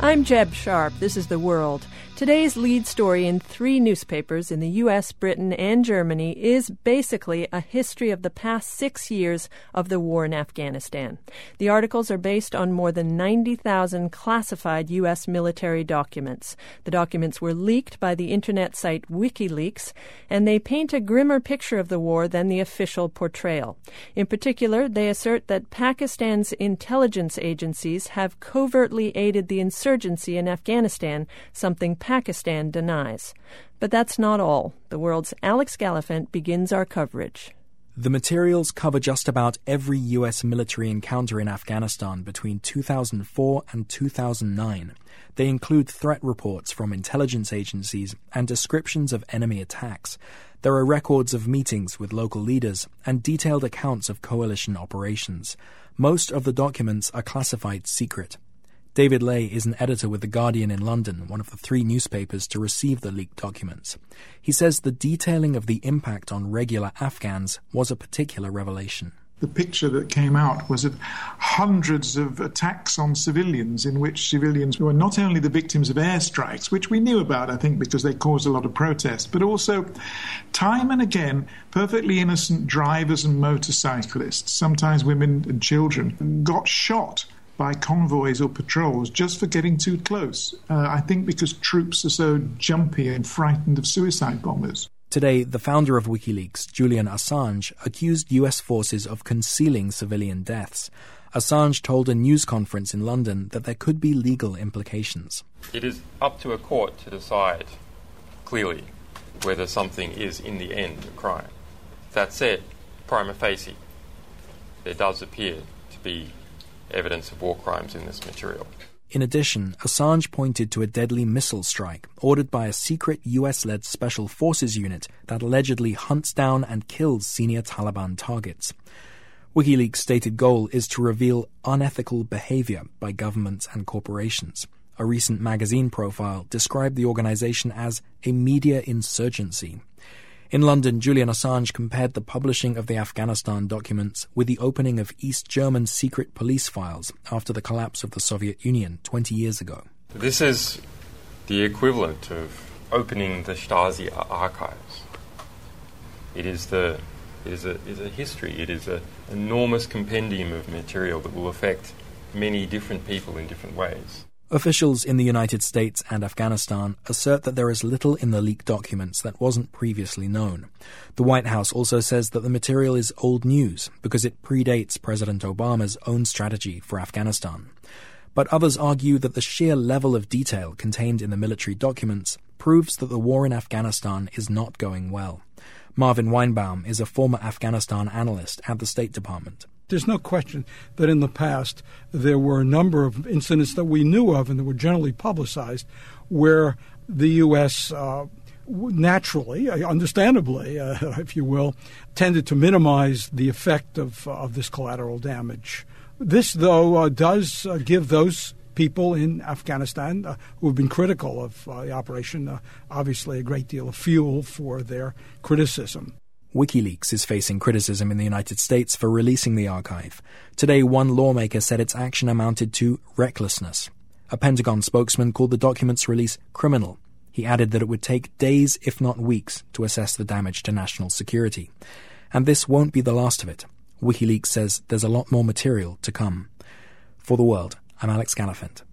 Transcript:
I'm Jeb Sharp. This is The World. Today's lead story in 3 newspapers in the U.S., Britain, and Germany is basically a history of the past 6 years of the war in Afghanistan. The articles are based on more than 90,000 classified U.S. military documents. The documents were leaked by the internet site WikiLeaks, and they paint a grimmer picture of the war than the official portrayal. In particular, they assert that Pakistan's intelligence agencies have covertly aided the insurgency in Afghanistan, something Pakistan denies. But that's not all. The World's Alex Gallafent begins our coverage. The materials cover just about every U.S. military encounter in Afghanistan between 2004 and 2009. They include threat reports from intelligence agencies and descriptions of enemy attacks. There are records of meetings with local leaders and detailed accounts of coalition operations. Most of the documents are classified secret. David Ley is an editor with The Guardian in London, one of the 3 newspapers to receive the leaked documents. He says the detailing of the impact on regular Afghans was a particular revelation. The picture that came out was of hundreds of attacks on civilians in which civilians were not only the victims of airstrikes, which we knew about, I think, because they caused a lot of protest, but also time and again perfectly innocent drivers and motorcyclists, sometimes women and children, got shot by convoys or patrols just for getting too close. I think because troops are so jumpy and frightened of suicide bombers. Today, the founder of WikiLeaks, Julian Assange, accused US forces of concealing civilian deaths. Assange told a news conference in London that there could be legal implications. It is up to a court to decide clearly whether something is, in the end, a crime. That said, prima facie, there does appear to be evidence of war crimes in this material. In addition, Assange pointed to a deadly missile strike ordered by a secret US-led Special Forces unit that allegedly hunts down and kills senior Taliban targets. WikiLeaks' stated goal is to reveal unethical behavior by governments and corporations. A recent magazine profile described the organization as a media insurgency. In London, Julian Assange compared the publishing of the Afghanistan documents with the opening of East German secret police files after the collapse of the Soviet Union 20 years ago. This is the equivalent of opening the Stasi archives. It is a history. It is an enormous compendium of material that will affect many different people in different ways. Officials in the United States and Afghanistan assert that there is little in the leaked documents that wasn't previously known. The White House also says that the material is old news because it predates President Obama's own strategy for Afghanistan. But others argue that the sheer level of detail contained in the military documents proves that the war in Afghanistan is not going well. Marvin Weinbaum is a former Afghanistan analyst at the State Department. There's no question that in the past there were a number of incidents that we knew of and that were generally publicized where the U.S. Naturally, understandably, if you will, tended to minimize the effect of this collateral damage. This, though, does give those people in Afghanistan who have been critical of the operation obviously a great deal of fuel for their criticism. WikiLeaks is facing criticism in the United States for releasing the archive. Today, one lawmaker said its action amounted to recklessness. A Pentagon spokesman called the document's release criminal. He added that it would take days, if not weeks, to assess the damage to national security. And this won't be the last of it. WikiLeaks says there's a lot more material to come. For The World, I'm Alex Gallafent.